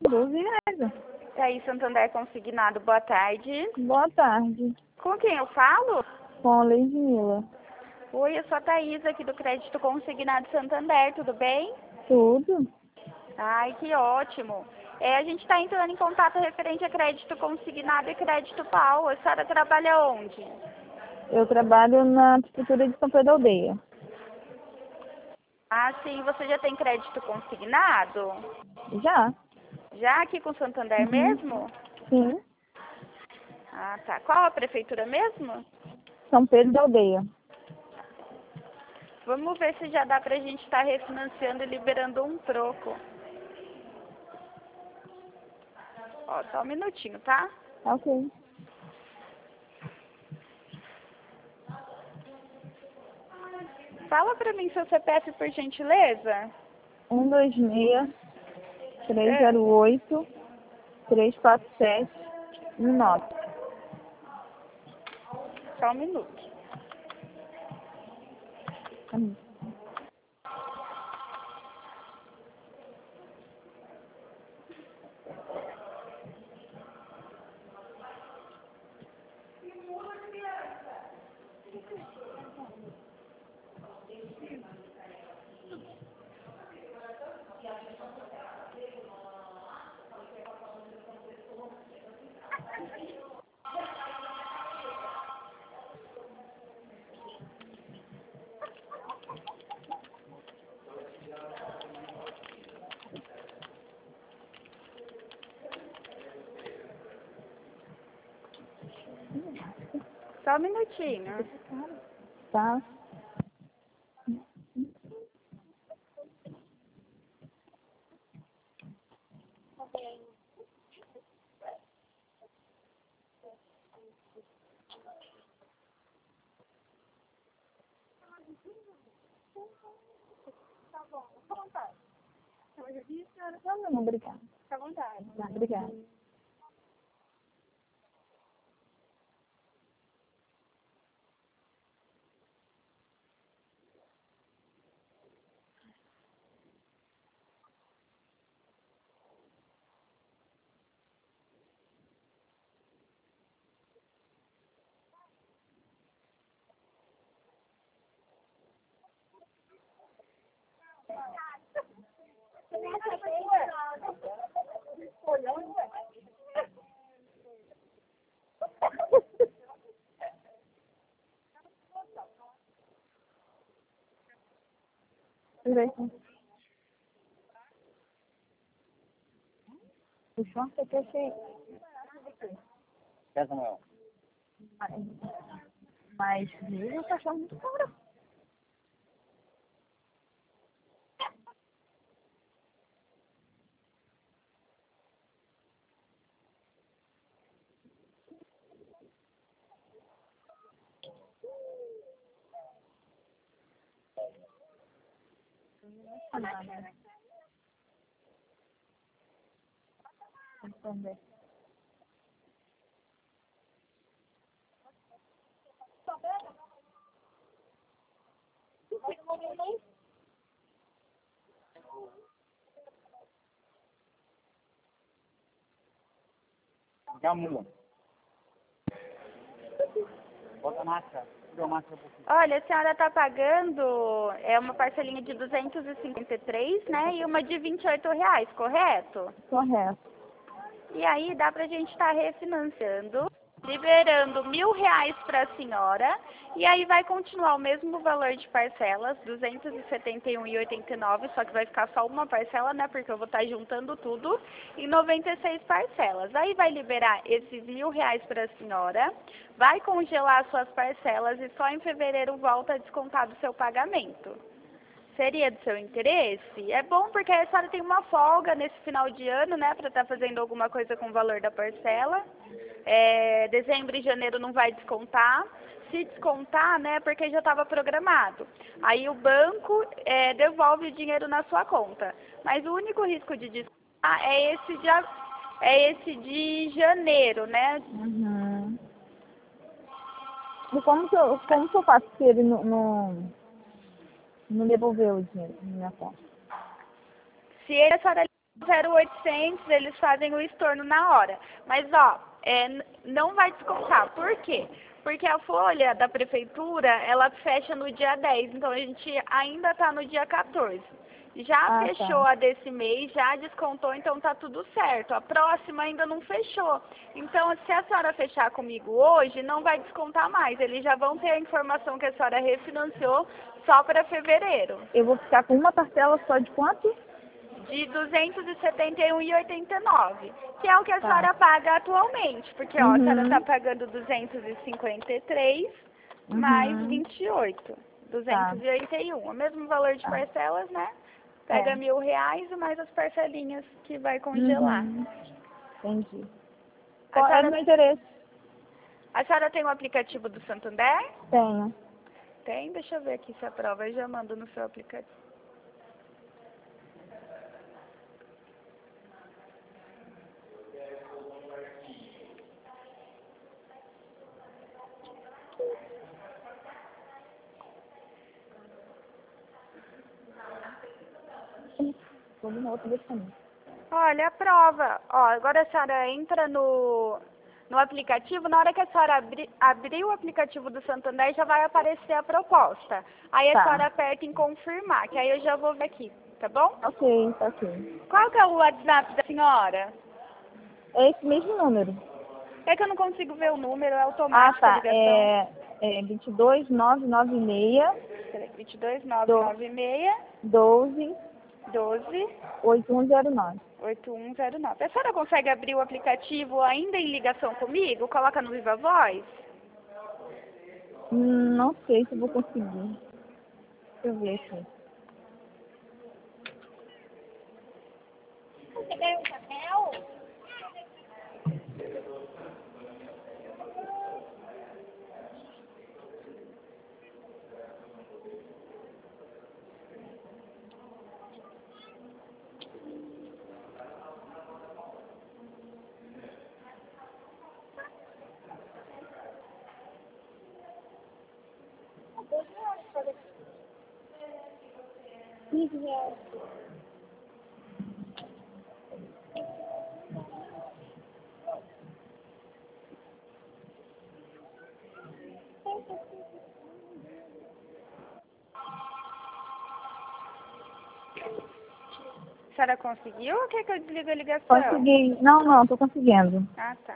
Duvido. E aí, Santander Consignado, boa tarde. Boa tarde. Com quem eu falo? Com a Ludmila. Oi, eu sou a Thaís, aqui do Crédito Consignado Santander, tudo bem? Tudo? Ai, que ótimo. A gente está entrando em contato referente a crédito consignado e crédito pau. A senhora trabalha onde? Eu trabalho na prefeitura de São Pedro da Aldeia. Ah, sim, você já tem crédito consignado? Já? Já aqui com Santander mesmo? Sim. Ah, tá. Qual a prefeitura mesmo? São Pedro da Aldeia. Vamos ver se já dá pra gente estar refinanciando e liberando um troco. Ó, só um minutinho, tá? Ok. Fala pra mim seu CPF, por gentileza. 126 É, 308 347 19. só um minuto. Só um minutinho. Tá? Não, obrigada. Fica à vontade. Tá, obrigada. O short é que eu achei. Mas eu tô achando muito caro. Entender. Gamula. Bota a máscara. Tira a máscara um pouquinho. Olha, a senhora está pagando uma parcelinha de 253, né? E uma de R$ 28, correto? Correto. E aí dá pra gente estar refinanciando, liberando R$ 1.000 para a senhora. E aí vai continuar o mesmo valor de parcelas, 271,89, só que vai ficar só uma parcela, né? Porque eu vou estar juntando tudo em 96 parcelas. Aí vai liberar esses R$ 1.000 para a senhora, vai congelar suas parcelas e só em fevereiro volta a descontar do seu pagamento. Seria do seu interesse? É bom porque a senhora tem uma folga nesse final de ano, né, para estar fazendo alguma coisa com o valor da parcela. Dezembro e janeiro não vai descontar. Se descontar, né, porque já estava programado. Aí o banco devolve o dinheiro na sua conta. Mas o único risco de descontar é esse de janeiro, né? Uhum. E como que eu faço se ele não devolveu o dinheiro na minha conta? Se ele, a senhora 0,800 eles fazem o estorno na hora. Mas, ó, não vai descontar. Por quê? Porque a folha da prefeitura, ela fecha no dia 10, então a gente ainda tá no dia 14. Já fechou tá. a desse mês, já descontou, então tá tudo certo. A próxima ainda não fechou. Então, se a senhora fechar comigo hoje, não vai descontar mais. Eles já vão ter a informação que a senhora refinanciou só para fevereiro. Eu vou ficar com uma parcela só de quanto? De R$ 271,89, que é o que a Tá. senhora paga atualmente, porque ó, a senhora está Uhum. pagando 253 mais Uhum. 28, 281, o mesmo valor de Tá. parcelas, né? Pega É. R$ 1.000 e mais as parcelinhas que vai congelar. Uhum. Entendi. A Qual é o senhora, meu interesse? a senhora tem o aplicativo do Santander? Tenho. Tem? Deixa eu ver aqui se aprova, eu já mando no seu aplicativo. Vamos na outra vez também. Olha, a prova. Ó, agora a senhora entra no aplicativo. Na hora que a senhora abrir o aplicativo do Santander, já vai aparecer a proposta. Aí a Tá. senhora aperta em confirmar, que aí eu já vou ver aqui, tá bom? Ok, tá ok. Qual que é o WhatsApp da senhora? É esse mesmo número. É que eu não consigo ver o número, é Ah, automático a tá. ligação. É 22996 Peraí, 22996 12 12 8109. 8109. A senhora consegue abrir o aplicativo ainda em ligação comigo? Coloca no Viva Voz? Não sei se eu vou conseguir. Deixa eu ver aqui. Você ganhou um papel? A senhora conseguiu ou quer que eu desligue a ligação? Consegui. Não, tô conseguindo. Ah, tá.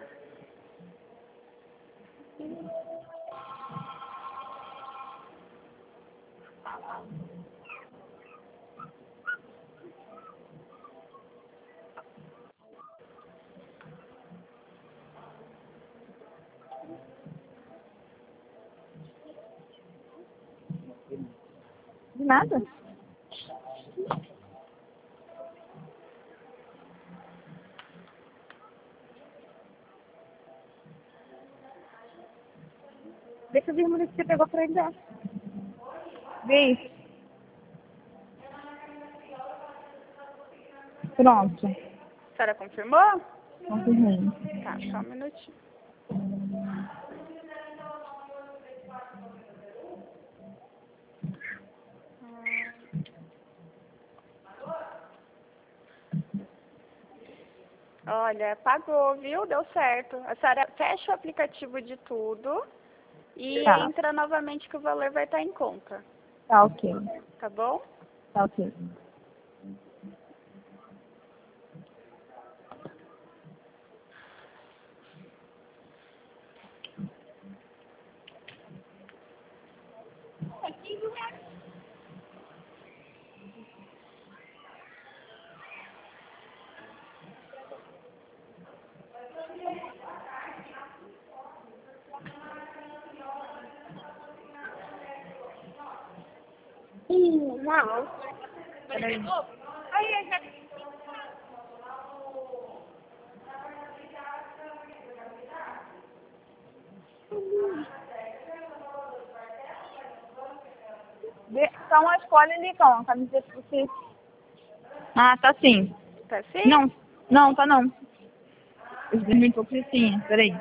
De nada. Deixa eu ver o que você pegou pra ele dar. Vê isso. Pronto. A senhora confirmou? Confirmei. Tá, só um minutinho. Olha, pagou, viu? Deu certo. A senhora fecha o aplicativo de tudo e Tá. entra novamente que o valor vai estar em conta. Tá ok. Tá bom? Tá ok. Não. Peraí. Então, a escolha ali, então, a camiseta que você... Ah, tá sim. Tá sim? Não, tá não. Eu fiz uma hipocrisia, peraí.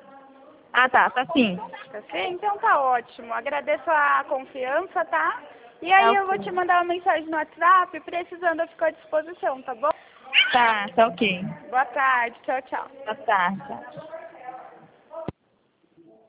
Ah, tá sim. Tá sim? Então tá ótimo. Agradeço a confiança, tá? E aí Tá eu vou ok. te mandar uma mensagem no WhatsApp, precisando eu fico à disposição, tá bom? Tá ok. Boa tarde, tchau, tchau. Boa tarde.